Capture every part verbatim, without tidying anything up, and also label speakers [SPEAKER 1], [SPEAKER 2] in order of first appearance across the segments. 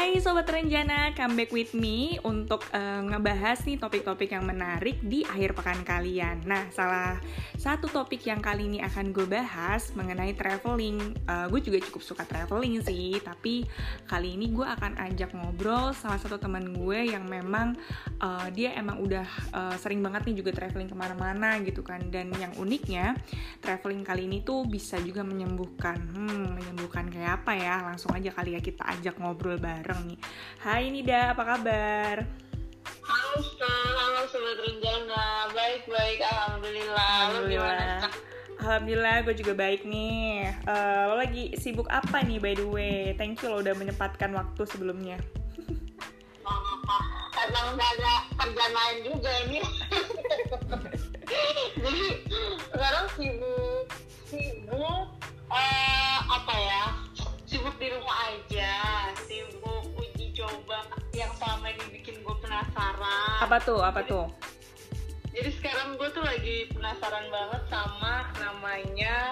[SPEAKER 1] Hai Sobat Renjana, come back with me untuk uh, ngebahas nih topik-topik yang menarik di akhir pekan kalian. Nah, salah satu topik yang kali ini akan gue bahas mengenai traveling. uh, Gue juga cukup suka traveling sih, tapi kali ini gue akan ajak ngobrol salah satu teman gue yang memang uh, dia emang udah uh, sering banget nih juga traveling kemana-mana gitu kan. Dan yang uniknya, traveling kali ini tuh bisa juga menyembuhkan. Hmm, menyembuhkan kayak apa ya? Langsung aja kali ya kita ajak ngobrol bareng nih. Hai Nida, apa kabar?
[SPEAKER 2] Halo Stan, halo Sobat Renjana. Baik-baik, Alhamdulillah.
[SPEAKER 1] Alhamdulillah. Alhamdulillah, gue juga baik nih. uh, Lo lagi sibuk apa nih by the way? Thank you lo udah menyempatkan waktu sebelumnya.
[SPEAKER 2] Emang gak ada kerjaan lain juga ini. Jadi sekarang sibuk Sibuk uh, Apa ya Sibuk di rumah aja. Sibuk uji coba yang selama ini bikin gue penasaran.
[SPEAKER 1] Apa tuh, apa
[SPEAKER 2] jadi,
[SPEAKER 1] tuh?
[SPEAKER 2] Jadi sekarang gue tuh lagi penasaran banget sama namanya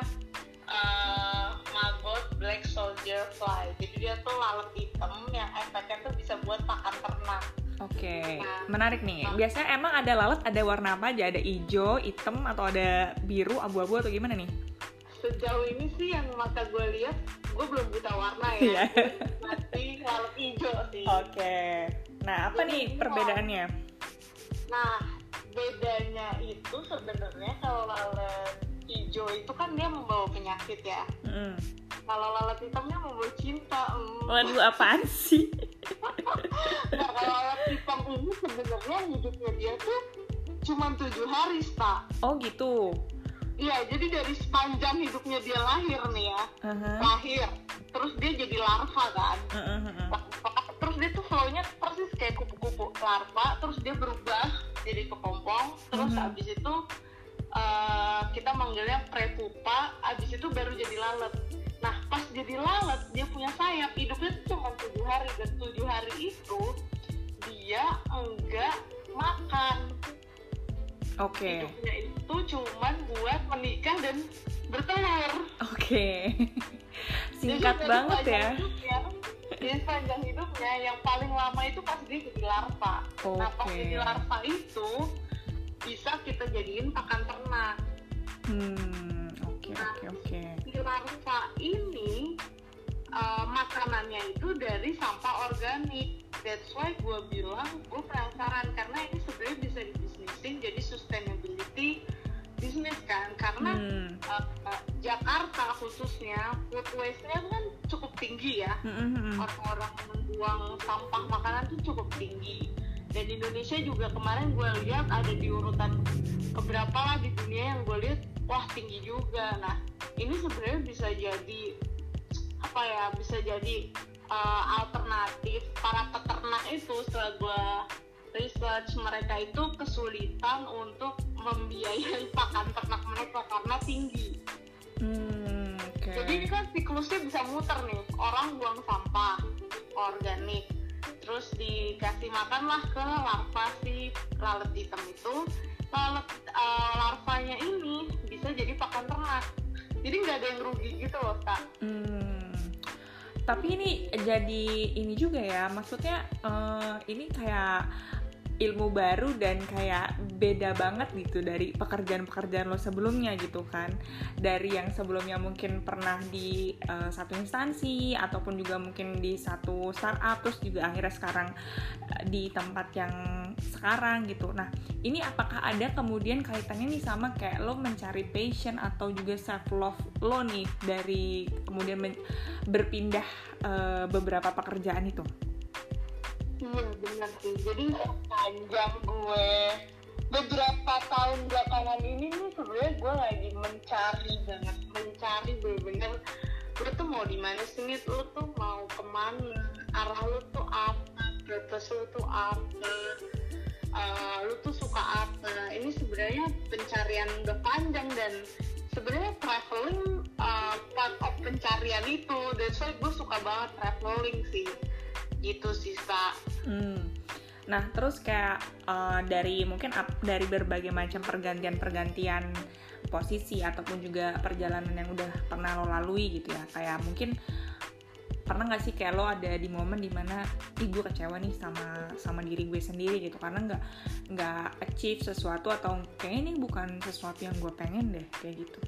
[SPEAKER 2] uh, Maggot Black Soldier Fly. Jadi dia tuh lalat hitam yang efeknya tuh bisa buat pakan ternak.
[SPEAKER 1] Oke, okay.
[SPEAKER 2] Nah,
[SPEAKER 1] menarik nih.
[SPEAKER 2] nah.
[SPEAKER 1] Biasanya emang ada lalat ada warna apa aja? Ada hijau, hitam, atau ada biru, abu-abu, atau gimana nih?
[SPEAKER 2] Sejauh ini sih yang mata gue lihat, gue belum buta warna
[SPEAKER 1] Yeah.
[SPEAKER 2] ya. Masih lalat hijau sih.
[SPEAKER 1] Oke. Okay. Nah, apa
[SPEAKER 2] Jadi,
[SPEAKER 1] nih perbedaannya?
[SPEAKER 2] Nah, bedanya itu sebenarnya kalau lalat hijau itu kan dia membawa penyakit ya.
[SPEAKER 1] Mm.
[SPEAKER 2] Kalau lalat hitamnya membawa cinta. Mm.
[SPEAKER 1] Waduh, apaan sih?
[SPEAKER 2] Nah, kalau lalat hitam ini sebenarnya hidupnya dia tuh cuma tujuh hari, Sta.
[SPEAKER 1] Oh gitu.
[SPEAKER 2] Iya, jadi dari sepanjang hidupnya dia lahir nih ya,
[SPEAKER 1] Uh-huh.
[SPEAKER 2] lahir, terus dia jadi larva kan.
[SPEAKER 1] Uh-huh.
[SPEAKER 2] Terus dia tuh flow-nya persis kayak kupu-kupu larva, terus dia berubah jadi kepompong, terus
[SPEAKER 1] Uh-huh.
[SPEAKER 2] abis itu uh, kita manggilnya prepupa, abis itu baru jadi lalat. Nah, pas jadi lalat, dia punya sayap, hidupnya tuh cuma tujuh hari, dan tujuh hari itu dia enggak makan.
[SPEAKER 1] Oke. Okay.
[SPEAKER 2] Hidupnya itu cuma buat menikah dan bertelur.
[SPEAKER 1] Oke. Okay. Singkat
[SPEAKER 2] jadi,
[SPEAKER 1] banget ya.
[SPEAKER 2] Hidupnya, di sepanjang hidupnya yang paling lama itu pas dia jadi larva.
[SPEAKER 1] Okay.
[SPEAKER 2] Nah, pas jadi larva itu bisa kita jadiin pakan ternak.
[SPEAKER 1] Hmm, oke
[SPEAKER 2] Nah,
[SPEAKER 1] oke oke.
[SPEAKER 2] si larva ini uh, makanannya itu dari sampah organik. That's why gue bilang gue penasaran karena ini sebenarnya bisa dibisnisin jadi sustainability bisnis kan, karena
[SPEAKER 1] Hmm.
[SPEAKER 2] uh, uh, Jakarta khususnya food waste-nya kan cukup tinggi ya.
[SPEAKER 1] Mm-hmm.
[SPEAKER 2] Orang-orang membuang sampah makanan tuh cukup tinggi, dan Indonesia juga kemarin gue lihat ada di urutan keberapa lah di dunia yang gue lihat wah tinggi juga. Nah, ini sebenarnya bisa jadi apa ya, bisa jadi uh, alternatif para peternak itu. Setelah gue research, mereka itu kesulitan untuk membiayai pakan ternak mereka karena tinggi.
[SPEAKER 1] Hmm, okay.
[SPEAKER 2] Jadi ini kan siklusnya bisa muter nih, orang buang sampah organik, terus dikasih makanlah ke larva si lalat hitam itu. Lalat uh, larvanya ini bisa jadi pakan ternak. Jadi nggak ada yang rugi gitu loh, Kak.
[SPEAKER 1] Hmm. Tapi ini jadi ini juga ya, maksudnya uh, ini kayak ilmu baru dan kayak beda banget gitu dari pekerjaan-pekerjaan lo sebelumnya gitu kan. Dari yang sebelumnya mungkin pernah di uh, satu instansi ataupun juga mungkin di satu startup, terus juga akhirnya sekarang uh, di tempat yang sekarang gitu. Nah, ini apakah ada kemudian kaitannya nih sama kayak lo mencari passion atau juga self love lo nih dari kemudian men- berpindah uh, beberapa pekerjaan itu?
[SPEAKER 2] Iya benar sih. Jadi sepanjang gue beberapa tahun belakangan ini nih sebenarnya gue lagi mencari banget, mencari bener-bener lu tuh mau di mana sih nih, lu tuh mau kemana, arah lu tuh apa, purpose lu tuh apa, uh, lu tuh suka apa. Ini sebenarnya pencarian udah panjang, dan sebenarnya traveling uh, part of pencarian itu. That's why gue suka banget traveling sih. Gitu sih, Sa.
[SPEAKER 1] Hmm. Nah, terus kayak uh, dari mungkin up, dari berbagai macam pergantian-pergantian posisi ataupun juga perjalanan yang udah pernah lo lalui gitu ya. Kayak mungkin pernah nggak sih kayak lo ada di momen dimana ih gue kecewa nih sama sama diri gue sendiri gitu karena nggak nggak achieve sesuatu atau kayaknya ini bukan sesuatu yang gue pengen deh kayak gitu.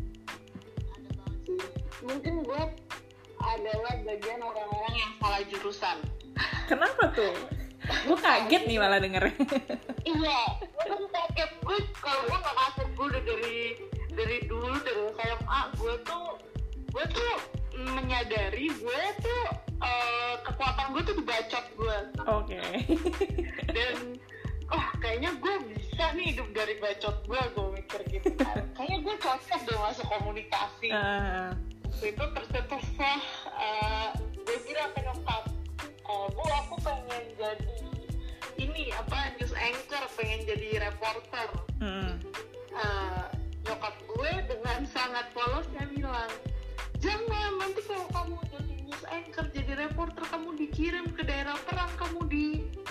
[SPEAKER 2] Ada banget sih. Mungkin gue adalah bagian orang-orang yang salah jurusan.
[SPEAKER 1] Kenapa tuh? Gue kaget nih malah dengernya.
[SPEAKER 2] Iya, gue kan kaget. Gue kalau gue gak kaget, gue udah dari dari dulu dari S M A gue tuh gue tuh menyadari gue tuh uh, kekuatan gue tuh dibacot gue.
[SPEAKER 1] Oke. Okay.
[SPEAKER 2] Dan oh kayaknya gue bisa nih hidup dari bacot gue, gue mikir gitu kan. Kayaknya gue cocok deh masuk komunikasi. Uh. Itu terus-terusnya uh, gue bilang ke nyokap, uh, bu aku pengen jadi ini apa news anchor, pengen jadi reporter. Mm. Uh, nyokap gue dengan sangat polosnya bilang, jangan, nanti kalau kamu jadi news anchor, jadi reporter, kamu dikirim ke daerah perang, kamu di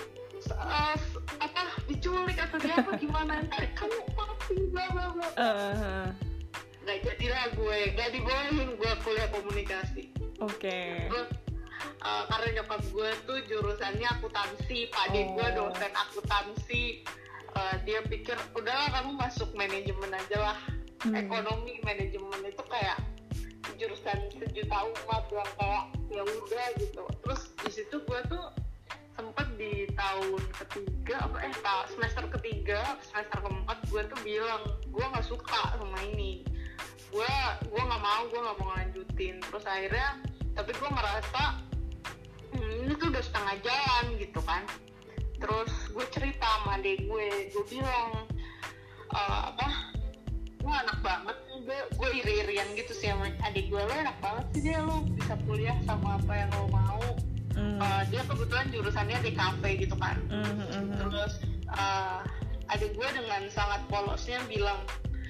[SPEAKER 2] uh, apa diculik atau di apa gimana, ntar kamu mati bla bla bla. Uh. Nggak jadilah gue, nggak dibolehin gue kuliah komunikasi.
[SPEAKER 1] Oke. Okay.
[SPEAKER 2] Uh, karena nyokap gue tuh jurusannya akuntansi, pak adik oh. gue dosen akuntansi. Uh, dia pikir udahlah kamu masuk manajemen aja lah. hmm. Ekonomi manajemen itu kayak jurusan sejuta umat yang kayak ya udah gitu. Terus di situ gue tuh sempet di tahun ketiga apa eh semester ketiga semester keempat gue tuh bilang gue nggak suka sama ini, gue gue nggak mau gue nggak mau lanjutin. Terus akhirnya tapi gue ngerasa hmm, ini tuh udah setengah jalan gitu kan. Terus gue cerita sama adik gue, gue bilang e, apa, gue anak banget sih, gue, gue iri-irian gitu sih sama adik gue, lo enak banget sih dia, lo bisa kuliah sama apa yang lo mau. Mm. Uh, dia kebetulan jurusannya di kafe gitu kan. Mm-hmm. Terus uh, adik gue dengan sangat polosnya bilang,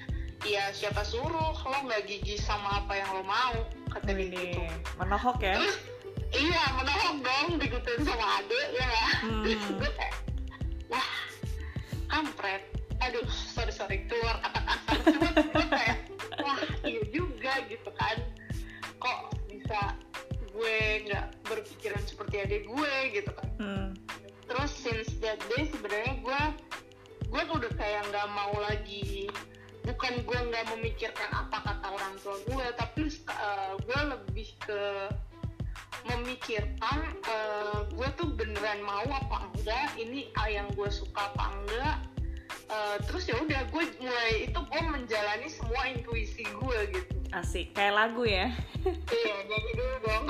[SPEAKER 2] ya siapa suruh lo nggak gigi sama apa yang lo mau, kata dia gitu.
[SPEAKER 1] Menohok ya?
[SPEAKER 2] Terus, iya menohok dong digituin sama adik ya. Hmm. Terus gue kayak wah kampret, aduh sorry sorry keluar kata kasar, cuma gue kayak wah iya juga gitu kan, kok bisa gue nggak berpikiran seperti adik gue gitu kan. Hmm. Terus since that day sebenarnya gue gue udah kayak nggak mau lagi, bukan gue nggak memikirkan apa kata orang tua gue, tapi uh, gue lebih ke memikirkan uh, gue tuh beneran mau apa enggak, ini uh, yang gue suka apa enggak. Uh, terus ya udah gue mulai itu gue menjalani semua intuisi gue gitu.
[SPEAKER 1] Asik, kayak lagu ya.
[SPEAKER 2] Iya, jadi dulu dong.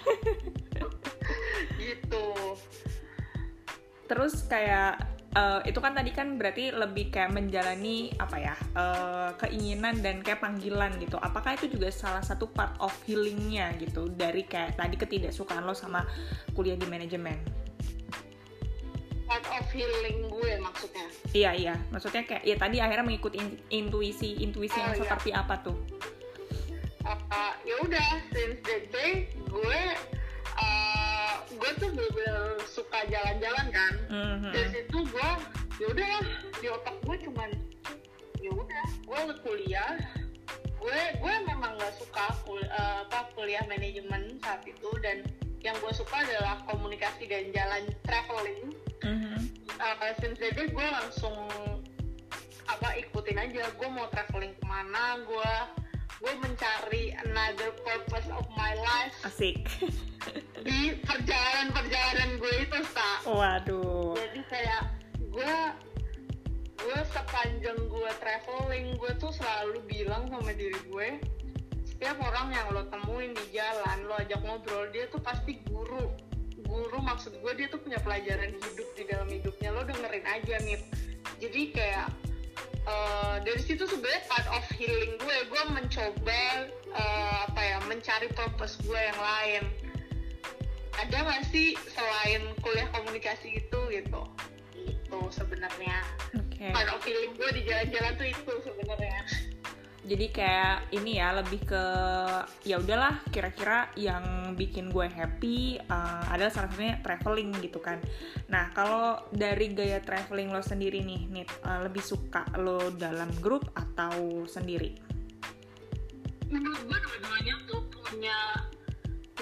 [SPEAKER 2] Gitu.
[SPEAKER 1] Terus kayak Uh, itu kan tadi kan berarti lebih kayak menjalani apa ya uh, keinginan dan kayak panggilan gitu. Apakah itu juga salah satu part of healingnya gitu dari kayak tadi ketidaksukaan lo sama kuliah di manajemen?
[SPEAKER 2] Part of healing gue maksudnya?
[SPEAKER 1] Iya iya, maksudnya kayak ya tadi akhirnya mengikuti intuisi intuisi oh, yang iya. Seperti apa tuh?
[SPEAKER 2] Uh, ya udah since that day gue uh, gue tuh bener-bener suka jalan-jalan kan. Mm-hmm. Dari situ gue ya udah di otak gue cuman ya udah gue kuliah, gue gue memang nggak suka kul, uh, apa kuliah manajemen saat itu, dan yang gue suka adalah komunikasi dan jalan traveling. Mm-hmm. uh, since that day gue langsung apa ikutin aja, gue mau traveling kemana, gue gue mencari another purpose of my life.
[SPEAKER 1] Asik.
[SPEAKER 2] Di perjalanan-perjalanan gue itu, Sa.
[SPEAKER 1] Waduh.
[SPEAKER 2] Jadi kayak gue gue sepanjang gue traveling, gue tuh selalu bilang sama diri gue, setiap orang yang lo temuin di jalan, lo ajak ngobrol, dia tuh pasti guru. Guru maksud gue dia tuh punya pelajaran hidup di dalam hidupnya, lo dengerin aja nih. Jadi kayak Uh, dari situ sebenarnya part of healing gue, gue mencoba uh, apa ya, mencari purpose gue yang lain. Ada nggak sih selain kuliah komunikasi itu gitu? Itu sebenarnya. Okay. Part of healing gue di jalan-jalan tuh itu sebenarnya.
[SPEAKER 1] Jadi kayak ini ya, lebih ke ya udahlah kira-kira yang bikin gue happy uh, adalah salah satunya traveling gitu kan. Nah kalau dari gaya traveling lo sendiri nih, Nit, uh, lebih suka lo dalam grup atau sendiri?
[SPEAKER 2] Menurut gue dua-duanya tuh punya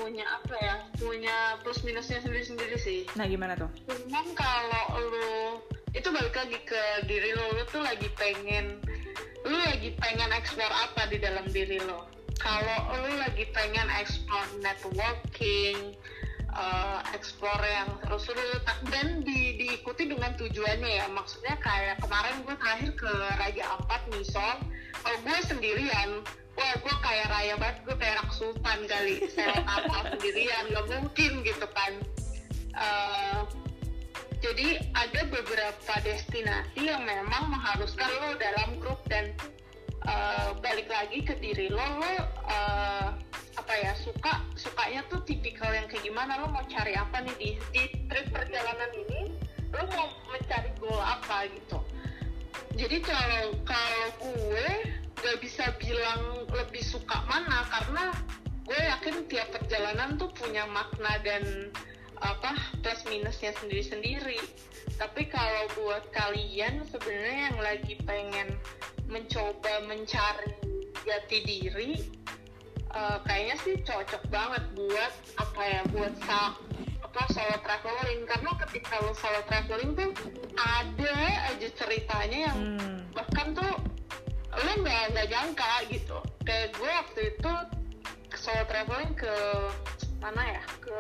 [SPEAKER 2] punya apa ya, punya plus minusnya sendiri-sendiri sih.
[SPEAKER 1] Nah gimana tuh?
[SPEAKER 2] Cuman kalau lu itu balik lagi ke diri lo, lu tuh lagi pengen, lu lagi pengen explore apa di dalam diri lo. Kalau lu lagi pengen explore networking, uh, explore yang terus lu dan di, diikuti dengan tujuannya ya, maksudnya kayak kemarin gue terakhir ke Raja Ampat misal, kalau gue sendirian, wah gue kayak raya banget, gue kayak anak sultan kali, saya kapal sendirian, gak mungkin gitu kan. Uh, jadi ada beberapa destinasi yang memang mengharuskan lo dalam grup dan uh, balik lagi ke diri lo, lo uh, apa ya, suka sukanya tuh tipikal yang kayak gimana, lo mau cari apa nih di, di trip perjalanan ini, lo mau mencari goal apa gitu. Jadi kalau kalau gue gak bisa bilang lebih suka mana, karena gue yakin tiap perjalanan tuh punya makna dan apa plus minusnya sendiri-sendiri. Tapi kalau buat kalian sebenarnya yang lagi pengen mencoba mencari jati diri, uh, kayaknya sih cocok banget buat apa ya, buat sa- apa solo traveling, karena ketika lo solo traveling tuh ada aja ceritanya yang hmm. bahkan tuh lo nggak nggak nyangka gitu. Kayak gue waktu itu solo traveling ke mana ya, ke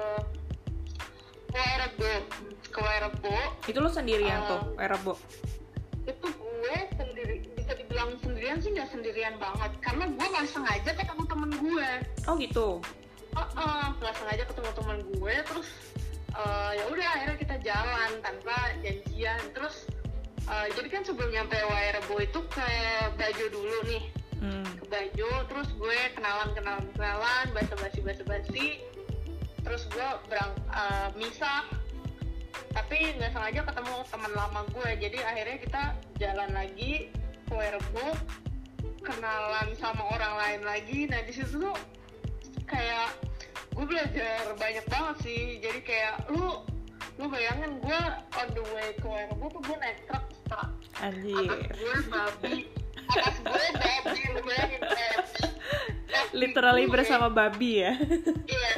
[SPEAKER 2] Wairebo, ke Wairebo.
[SPEAKER 1] Itu lo sendirian uh, tuh, Wairebo?
[SPEAKER 2] Itu gue sendiri, bisa dibilang sendirian sih nggak sendirian banget, karena gue nggak sengaja ketemu temen gue.
[SPEAKER 1] Oh gitu?
[SPEAKER 2] Uh, uh, nggak sengaja ketemu temen gue, terus uh, ya udah akhirnya kita jalan tanpa janjian. Terus uh, jadi kan sebelum nyampe Wairebo itu ke Bajo dulu nih, hmm. ke Bajo, terus gue kenalan kenalan kenalan, basa-basi basa-basi. Terus gue berang uh, misah, tapi nggak sengaja ketemu teman lama gue, jadi akhirnya kita jalan lagi ke Wairebo, kenalan sama orang lain lagi. Nah di situ tuh kayak gue belajar banyak banget sih. Jadi kayak lu lu bayangin gue on the way ke Wairebo tuh gue naik truk setelah atas gue babi, atas gue babi, lu bayangin babi,
[SPEAKER 1] literally gue, bersama babi ya.
[SPEAKER 2] Iya,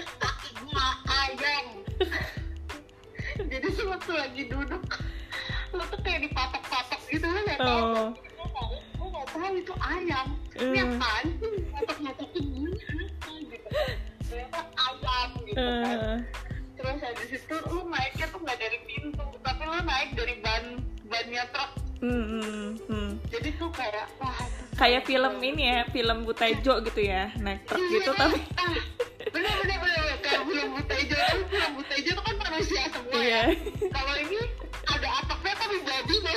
[SPEAKER 2] ayam. Jadi tuh waktu lagi duduk lo tuh kayak dipatok-patok gitu, lo gak tau oh. Lo gak tau itu ayam ini uh. apaan sih, patok-patokin gue apa gitu, ternyata ayam gitu uh. kan. Terus habis itu lo naiknya tuh gak dari pintu, tapi lo naik dari ban bannya truk. hmm, hmm. Jadi tuh kayak wah,
[SPEAKER 1] kayak film ini ya, film Butejo gitu ya, naik truk gitu tapi
[SPEAKER 2] bener-bener kayak film Butejo. Tapi film Butejo itu kan manusia semua yeah. ya. Kalau ini ada atapnya tapi babi loh.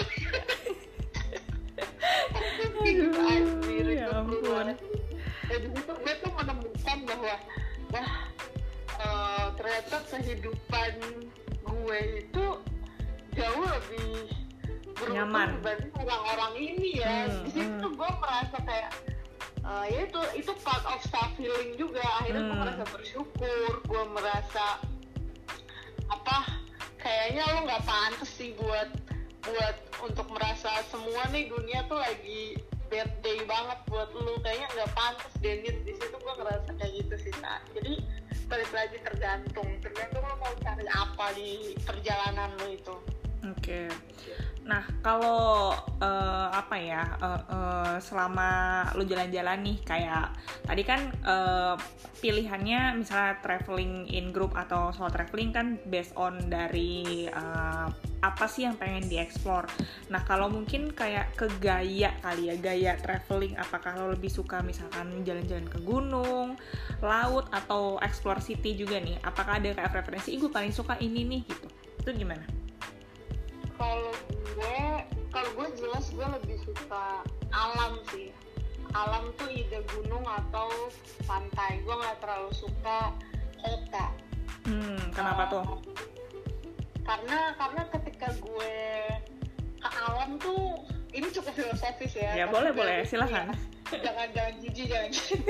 [SPEAKER 2] Gitu anjir, itu keluar. Jadi itu gue tuh menemukan bahwa wah uh, ternyata kehidupan gue itu jauh lebih
[SPEAKER 1] nyaman
[SPEAKER 2] dibanding orang-orang ini ya. Hmm, di situ hmm. gue merasa kayak Uh, ya itu itu part of self healing juga. Akhirnya hmm. gue merasa bersyukur, gue merasa apa kayaknya lo nggak pantas sih buat buat untuk merasa semua nih dunia tuh lagi bad day banget buat lo, kayaknya nggak pantas deh. Di situ gue ngerasa kayak gitu sih. Nah jadi balik lagi tergantung tergantung lo mau cari apa di perjalanan lo itu.
[SPEAKER 1] Oke. Okay. Nah, kalau uh, apa ya, uh, uh, selama lu jalan-jalan nih, kayak tadi kan uh, pilihannya misalnya traveling in group atau solo traveling kan based on dari uh, apa sih yang pengen dieksplor. Nah, kalau mungkin kayak ke gaya kali ya, gaya traveling, apakah lo lebih suka misalkan jalan-jalan ke gunung, laut, atau explore city juga nih? Apakah ada kayak preferensi, gue paling suka ini nih gitu? Itu gimana?
[SPEAKER 2] Kalau gue, kalau gue jelas gue lebih suka alam sih. Alam tuh ide gunung atau pantai. Gue nggak terlalu suka kota.
[SPEAKER 1] Hmm, kenapa uh, tuh?
[SPEAKER 2] Karena karena ketika gue ke alam tuh, ini cukup filosofis ya.
[SPEAKER 1] Ya boleh boleh, silakan.
[SPEAKER 2] Ya, jangan jangan jijik jangan.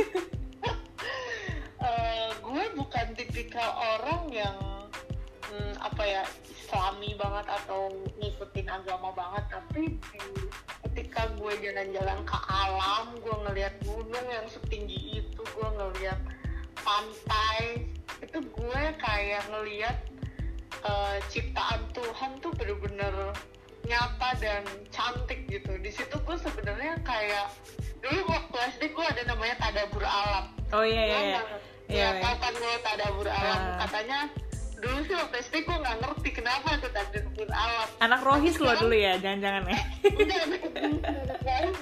[SPEAKER 2] uh, gue bukan tipikal orang yang hmm, apa ya, Islami banget atau ngikutin agama banget, tapi di, ketika gue jalan-jalan ke alam, gue ngelihat gunung yang setinggi itu, gue ngelihat pantai itu gue kayak ngelihat uh, ciptaan Tuhan tuh bener-bener nyata dan cantik gitu. Di situ gue sebenarnya kayak dulu waktu S D gue ada namanya tadabur alam.
[SPEAKER 1] Oh iya iya iya.
[SPEAKER 2] Ya tau kan gue tadabur alam.
[SPEAKER 1] Uh. Katanya
[SPEAKER 2] dulu sih waktu S D gue nggak ngerti kenapa itu tadabur alam.
[SPEAKER 1] Anak rohis lo dulu ya, jangan-jangan ya?
[SPEAKER 2] Udah anak rohis.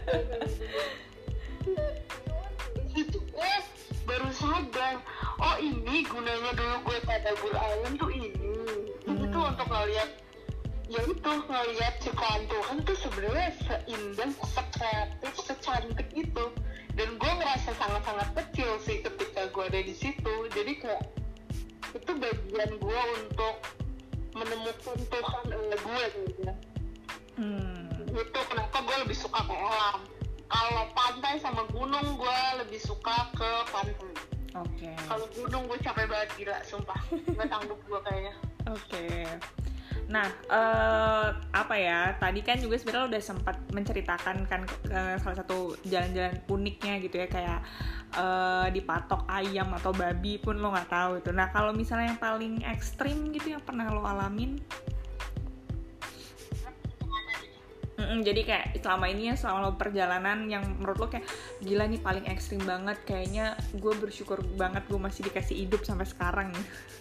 [SPEAKER 2] Di situ gue baru sadar, oh ini gunanya dulu gue tadabur alam tuh ini. Hmm. Itu untuk ngeliat, ya itu ngeliat ciptaan Tuhan tuh sebenarnya seindah, sekreatif, secantik itu. Dan gue ngerasa sangat-sangat kecil sih ketika gue ada di situ. Jadi kayak itu bagian gue untuk menemukan Tuhan oleh gue gitu. Hmm. Itu kenapa gue lebih suka ke alam. Kalau pantai sama gunung gue lebih suka ke pantai.
[SPEAKER 1] Oke. Okay.
[SPEAKER 2] Kalau gunung gue capek banget gila, sumpah. Gak tanggup gue kayaknya.
[SPEAKER 1] Oke. Okay. Nah, uh, apa ya? Tadi kan juga sebenarnya udah sempat menceritakan kan uh, salah satu jalan-jalan uniknya gitu ya, kayak uh, dipatok ayam atau babi pun lo nggak tahu itu. Nah, kalau misalnya yang paling ekstrim gitu yang pernah lo alamin? Mm-mm, jadi kayak selama ini ya, selama lo perjalanan yang menurut lo kayak gila nih paling ekstrim banget, kayaknya gue bersyukur banget gue masih dikasih hidup sampai sekarang.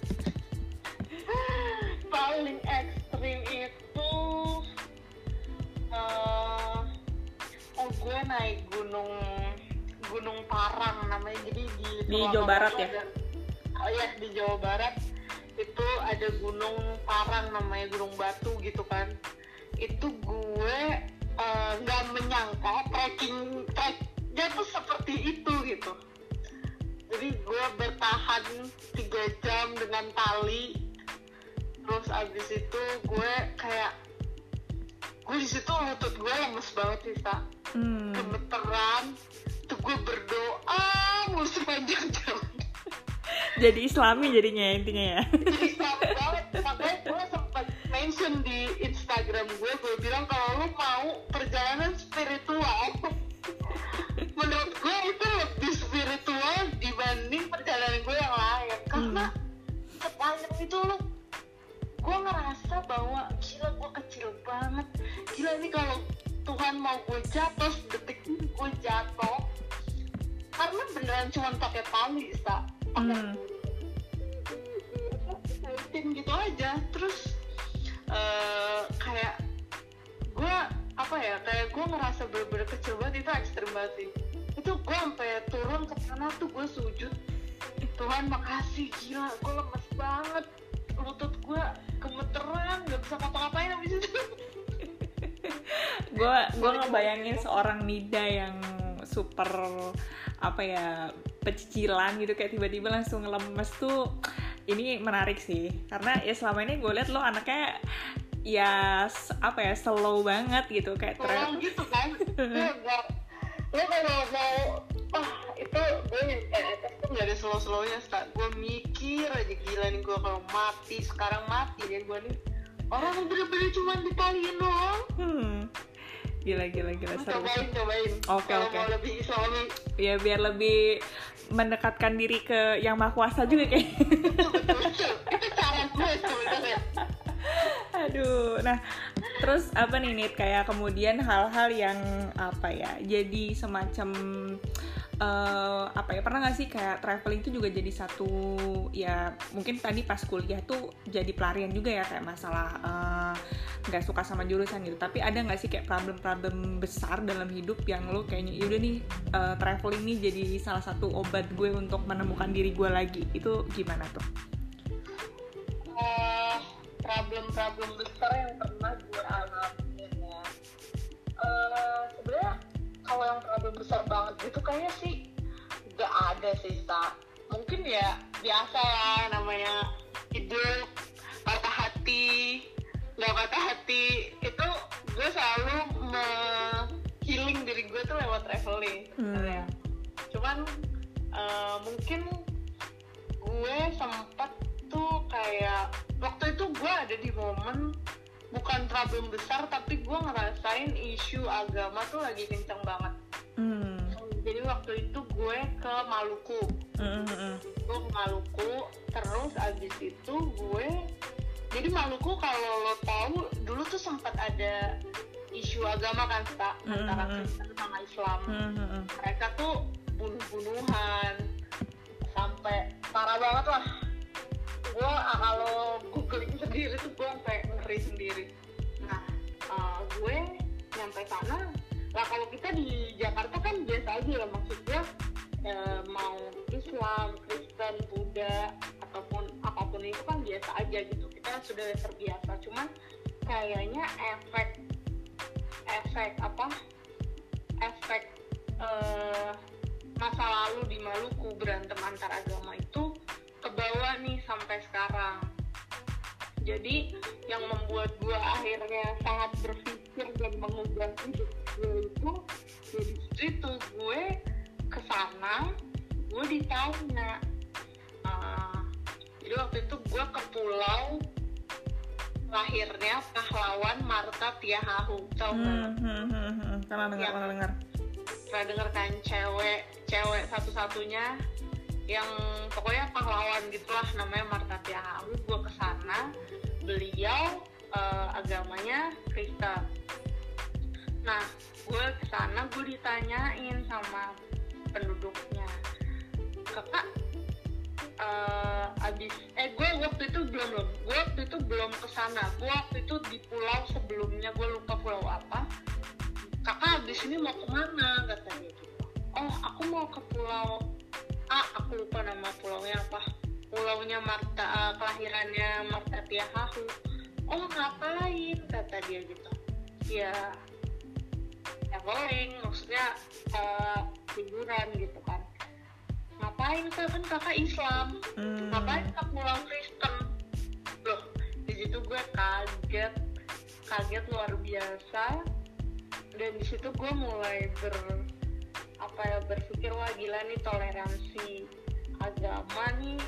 [SPEAKER 2] Paling ekstrim itu uh, oh gue naik gunung Gunung Parang namanya, jadi di,
[SPEAKER 1] di Jawa Barat ya?
[SPEAKER 2] Ada, oh ya di Jawa Barat itu ada Gunung Parang namanya, Gunung Batu gitu kan. Itu gue nggak uh, menyangka trekking treknya tuh seperti itu gitu. Jadi gue bertahan tiga jam dengan tali. Terus abis itu gue kayak gue di situ lutut gue lemes banget sih, Sa. Hmm. Gemeteran. Tuh gue berdoa mulu sepanjang jalan.
[SPEAKER 1] Jadi Islami jadinya intinya ya.
[SPEAKER 2] Jadi Islami banget. Makanya gue sempat mention di Instagram gue, gue bilang kalau lu mau perjalanan spiritual, menurut gue itu lebih spiritual dibanding perjalanan gue yang lain. Karena hmm. sepanjang itu lu gue ngerasa bahwa gila gue kecil banget, gila nih kalau Tuhan mau gue jatuh detik ini gue jatuh, karena beneran cuma pakai tali, Sa, pakai tim gitu aja. Terus uh, kayak gue apa ya, kayak gue ngerasa bener-bener kecil banget, itu ekstrim banget sih. Itu gue sampai turun ke tanah tuh gue sujud, Tuhan makasih, gila gue lemes banget, lutut gue gemeteran, gak bisa ngapa-ngapain abis itu.
[SPEAKER 1] Gue gue ngebayangin seorang Nida yang super apa ya, pecicilan gitu, kayak tiba-tiba langsung lemes tuh. Ini menarik sih, karena ya selama ini gue liat lo anaknya ya apa ya, slow banget gitu, kayak
[SPEAKER 2] slow gitu kan. Lo kalau mau ah itu gue yang atas tuh nggak ada slow-slownya, Sta. Gue mikir aja gila nih gue kalau mati sekarang mati ya gue nih, orang bener-bener cuma ditaliin doang. Hmm.
[SPEAKER 1] Gila gila gila seru.
[SPEAKER 2] Cobain cobain.
[SPEAKER 1] Oke oke.
[SPEAKER 2] Kalau mau lebih Islami.
[SPEAKER 1] Ya biar lebih mendekatkan diri ke yang Maha Kuasa juga kayak.
[SPEAKER 2] Betul betul. Itu cara gue sebenarnya.
[SPEAKER 1] Aduh, nah terus apa nih Nit, kayak kemudian hal-hal yang apa ya, jadi semacam uh, apa ya, pernah nggak sih kayak traveling itu juga jadi satu ya, mungkin tadi pas kuliah tuh jadi pelarian juga ya, kayak masalah nggak uh, suka sama jurusan gitu, tapi ada nggak sih kayak problem-problem besar dalam hidup yang lo kayaknya yaudah nih uh, traveling nih jadi salah satu obat gue untuk menemukan diri gue lagi, itu gimana tuh?
[SPEAKER 2] Uh... problem-problem besar yang pernah gue alamin ya, uh, sebenarnya kalau yang problem besar banget gitu kayaknya sih gak ada sih, Sa. Mungkin ya biasa ya, namanya hidup, patah hati, gak patah hati, itu gue selalu me-healing diri gue tuh lewat traveling. hmm. Cuman uh, mungkin gue sempat tuh kayak waktu itu gue ada di momen bukan problem besar, tapi gue ngerasain isu agama tuh lagi kenceng banget. hmm. Jadi waktu itu gue ke Maluku. hmm. Gue ke Maluku jadi Maluku kalau lo tahu dulu tuh sempat ada isu agama kan Sta, mm-hmm. antara Kristen sama Islam. Mm-hmm. Mereka tuh bunuh-bunuhan sampai parah banget lah. Gue kalau googling sendiri tuh gue sampai ngeri sendiri. Nah uh, gue nyampe sana lah, kalau kita di Jakarta kan biasa aja ya, maksudnya uh, mau Islam, Kristen, Buddha ataupun apapun itu kan biasa aja gitu, kita sudah terbiasa. Cuman kayaknya efek efek apa efek uh, masa lalu di Maluku berantem antar agama itu kebawa nih sampai sekarang. Jadi yang membuat gue akhirnya sangat berpikir dan mengubah hidup gue itu, jadi itu gue kesana, gue ditanya uh, jadi waktu itu gue ke pulau lahirnya pahlawan Marta Tiahahu, tau nggak? Hmm, hmm, hmm, hmm.
[SPEAKER 1] Pernah dengar, pernah dengar.
[SPEAKER 2] Pernah dengar kan, cewek cewek satu-satunya yang pokoknya pahlawan gitulah, namanya Marta Tiahahu. Gue kesana, beliau uh, agamanya Kristen. Nah, gue kesana, gue ditanyain sama penduduknya, kakak uh, abis eh gue waktu itu belum belum gue waktu itu belum kesana, gue waktu itu di pulau sebelumnya, gue lupa pulau apa. Kakak abis ini mau kemana, katanya gitu. Oh, aku mau ke pulau A, aku lupa nama pulaunya apa, pulaunya Marta, uh, kelahirannya Marta Tiahahu. Oh, ngapain, kata dia gitu. Ya traveling, maksudnya uh, liburan gitu kan. Ngapain, kan kakak Islam, hmm. ngapain ke pulau Kristen? Loh, di situ gue kaget kaget luar biasa. Dan di situ gue mulai ber apa ya berpikir, wah gila nih, toleransi agama nih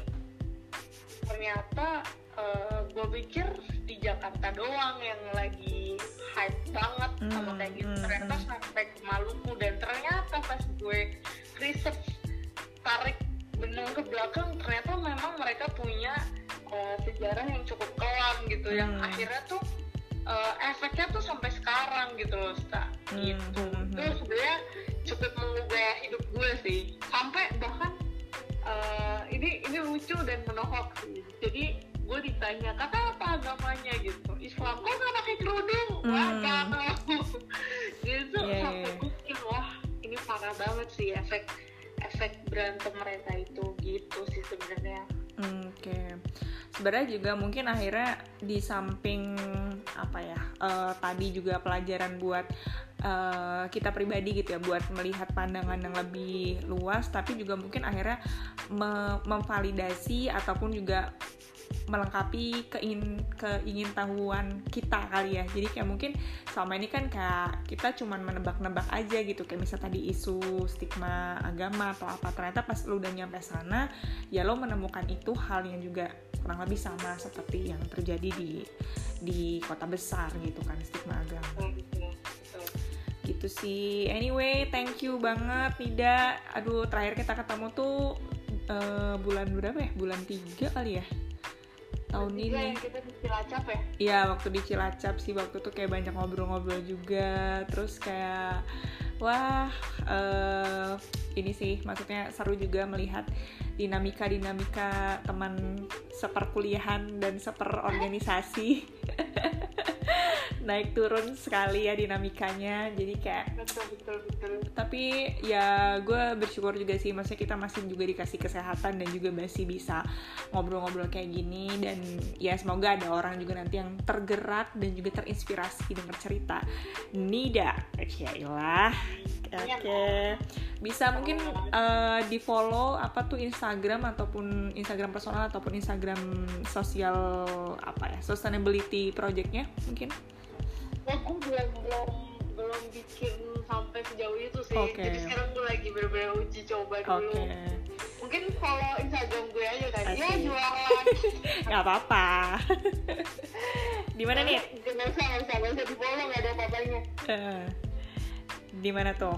[SPEAKER 2] ternyata uh, gue pikir di Jakarta doang yang lagi hype banget mm, sama kayak gitu. Mm, ternyata mm. sampai ke Maluku, dan ternyata pas gue research, tarik benang ke belakang, ternyata memang mereka punya uh, sejarah yang cukup kelam gitu, mm. yang akhirnya tuh uh, efeknya tuh sampai sekarang gitu loh, Sta. Gitu. Mm, itu sebenarnya cukup mengubah hidup gue sih, sampai bahkan uh, ini ini lucu dan menohok sih. Jadi gue ditanya, kakak apa agamanya gitu, Islam, kok nggak pakai kerudung? Mm. Wah, tahu gitu. Yeah, sampai yeah. gue pikir, wah ini parah banget sih efek efek berantem mereka itu gitu sih sebenarnya.
[SPEAKER 1] Oke, okay. Sebenarnya juga mungkin akhirnya di samping apa ya, uh, tadi juga pelajaran buat uh, kita pribadi gitu ya, buat melihat pandangan yang lebih luas, tapi juga mungkin akhirnya me- memvalidasi ataupun juga melengkapi keingin keingintahuan kita kali ya. Jadi kayak mungkin selama ini kan kayak kita cuman menebak-nebak aja gitu, kayak misalnya tadi isu stigma agama atau apa, ternyata pas lu udah nyampe sana ya lo menemukan itu hal yang juga kurang lebih sama seperti yang terjadi di di kota besar gitu kan, stigma agama. Gitu sih. Anyway, thank you banget Nida. Aduh, terakhir kita ketemu tuh uh, bulan berapa ya? Bulan tiga kali ya? Tahun ini.
[SPEAKER 2] Yang kita di Cilacap ya?
[SPEAKER 1] Iya, waktu di Cilacap sih, waktu itu kayak banyak ngobrol-ngobrol juga. Terus kayak wah, uh, ini sih maksudnya seru juga melihat dinamika-dinamika teman seperkuliahan dan seperorganisasi. Naik turun sekali ya dinamikanya, jadi kayak
[SPEAKER 2] betul betul betul.
[SPEAKER 1] Tapi ya gue bersyukur juga sih, maksudnya kita masih juga dikasih kesehatan dan juga masih bisa ngobrol-ngobrol kayak gini, dan ya semoga ada orang juga nanti yang tergerak dan juga terinspirasi dengar cerita Nida. Yailah, oke, okay. Bisa mungkin uh, di follow apa tuh Instagram ataupun Instagram personal ataupun Instagram sosial apa ya, sustainability projectnya mungkin.
[SPEAKER 2] Ya, aku belum belum belum bikin sampai sejauh itu sih.
[SPEAKER 1] Okay.
[SPEAKER 2] Jadi sekarang gue lagi bener-bener uji coba dulu. Okay. Mungkin follow Instagram gue aja kan. Asik. Ya jualan.
[SPEAKER 1] Gak apa-apa. Di mana nih?
[SPEAKER 2] Gak usah, gak usah, gak usah di follow, gak ada apa-apanya.
[SPEAKER 1] Uh, di mana tuh?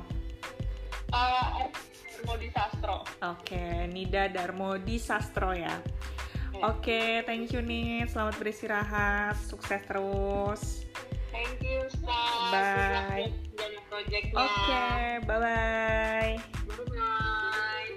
[SPEAKER 2] Uh, Darmodi Sastro.
[SPEAKER 1] Oke, okay. Nida Darmodi Sastro ya. Oke, thank you nih. Selamat beristirahat. Sukses terus.
[SPEAKER 2] Thank you, Star.
[SPEAKER 1] Bye.
[SPEAKER 2] Project-nya.
[SPEAKER 1] Oke, bye-bye.
[SPEAKER 2] Bye-bye.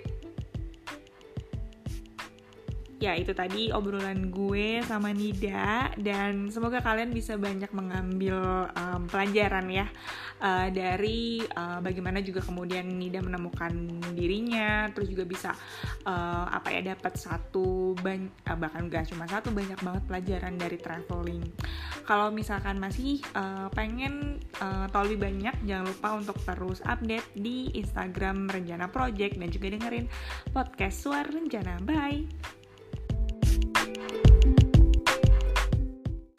[SPEAKER 1] Ya, itu tadi obrolan gue sama Nida, dan semoga kalian bisa banyak mengambil um, pelajaran ya uh, dari uh, bagaimana juga kemudian Nida menemukan dirinya, terus juga bisa uh, apa ya dapat satu ban- uh, bahkan gak cuma satu, banyak banget pelajaran dari traveling. Kalau misalkan masih uh, pengen uh, tahu lebih banyak, jangan lupa untuk terus update di Instagram Renjana Project dan juga dengerin podcast Suara Renjana. Bye.